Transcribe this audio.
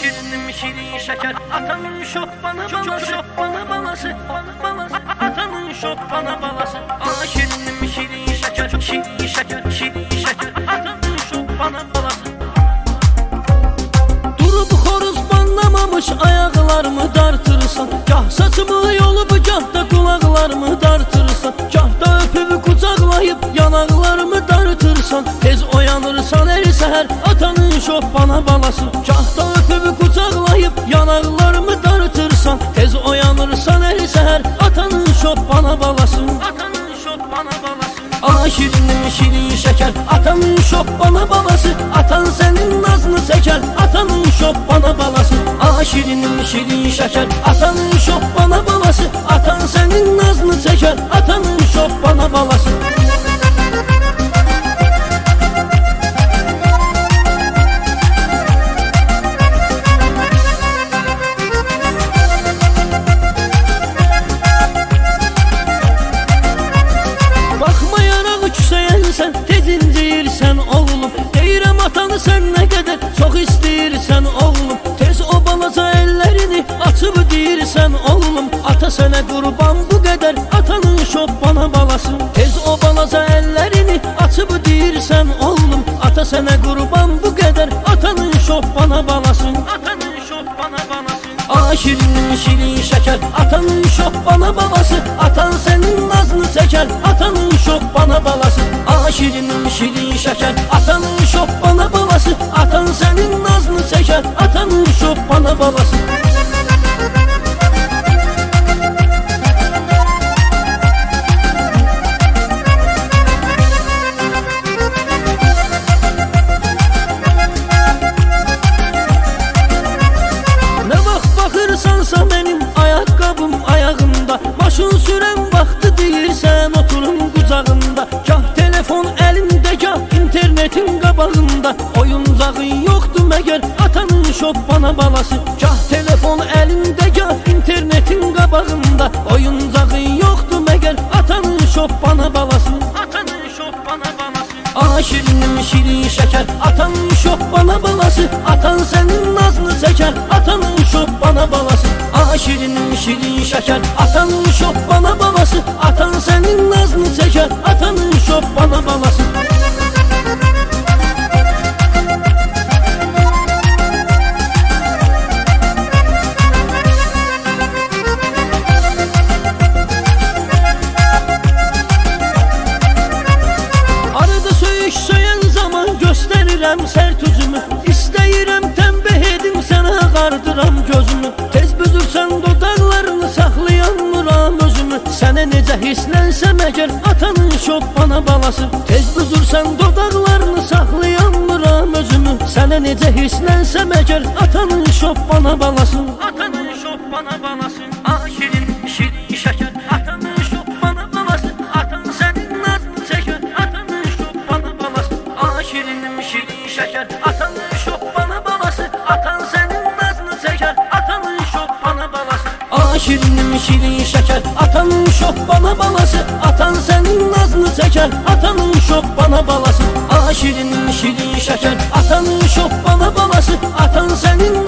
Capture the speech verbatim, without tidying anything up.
şirinim şirin şeker, atanın şoppanı balası, şoppanı balası, balası, atanın şoppanı balası. Aa şirinim şirin şeker, şirin şeker, şirin şeker, atanın şoppanı balası. Durup xoruz banlamamış ayaqlarımı dartırsan, gah saçımı yolup gah da kulaqlarımı dartırsan, gah da öpüb qucaqlayıb yanaqlarımı dartırsan, tez oyanırsan her səhər atanın şoppanı balası. Gah da öpüb qucaqlayıb yanaqlarımı dartırsan, tez oyanırsan her səhər atanın şoppanı balası. Atanın şoppanı balası. Aa şirinim şirin şeker, atanın şoppanı balası, atan senin nazını çeker, atanın şoppanı balası. Aa şirinim şirin şeker, atanın şoppanı balası, atan senin nazını çeker, atanın şoppanı balası. Sen tez inciyirsən oğlum, deyirəm atanı sən nə qədər çox istəyirsən oğlum. Tez o balaca əllərini açıb deyirsən oğlum, ata sənə qurban bu qədər atanın şoppanı balası. Tez o balaca əllərini açıb deyirsən oğlum, ata sənə qurban bu qədər atanın şoppanı balası. Atanın şoppanı balası. Aa şirinim şirin şeker, atanın şoppanı balası, atan senin nazını çeker, atanın şoppanı balası. Aa şirinim şirin şeker, atanın şoppanı balası, atan senin nazını çeker, atanın şoppanı balası. Bakırsansa benim ayakkabım ayağımda, başın sürən vaxtı deyirsən oturun qucağında. Gah telefon əlində, gah internetin qabağında, oyuncağın yoxdur məgər atanın şoppanı balası. Gah telefon əlində, gah internetin qabağında, oyuncağın yoxdur məgər atanın şoppanı balası. Atanın şoppanı balası. Aa şirinim şirin şeker, atanın şoppanı balası, atan senin nazını çeker, atanın şoppanı balası. Aa şirinim şirin şeker, atanın şoppanı balası, atan senin nazını çeker, atanın şoppanı balası. Göstərirəm sərt üzümü, istəyirəm tənbih edim sənə qardıram gözümü. Tez büzürsən dodaqlarını saxlayamıram özümü, sənə necə hislənsəm əgər atanın şoppanı balası. Tez büzürsən dodaqlarını saxlayamıram özümü, sənə necə hislənsəm əgər atanın şoppanı balası. Atanın şoppanı balası. Aa şirin şirin şeker, atanın şoppanı balası, atan senin nazını çeker, atanın şoppanı balası. Aa şirinim şirin şeker, atanın şoppanı balası, atan senin nazını çeker, atanın şoppanı balası. Aa şirinim şirin şeker, atanın şoppanı balası, atan senin nazını çeker, atanın şoppanı balası. Aa şirinim şirin şeker, atanın şoppanı balası, atan senin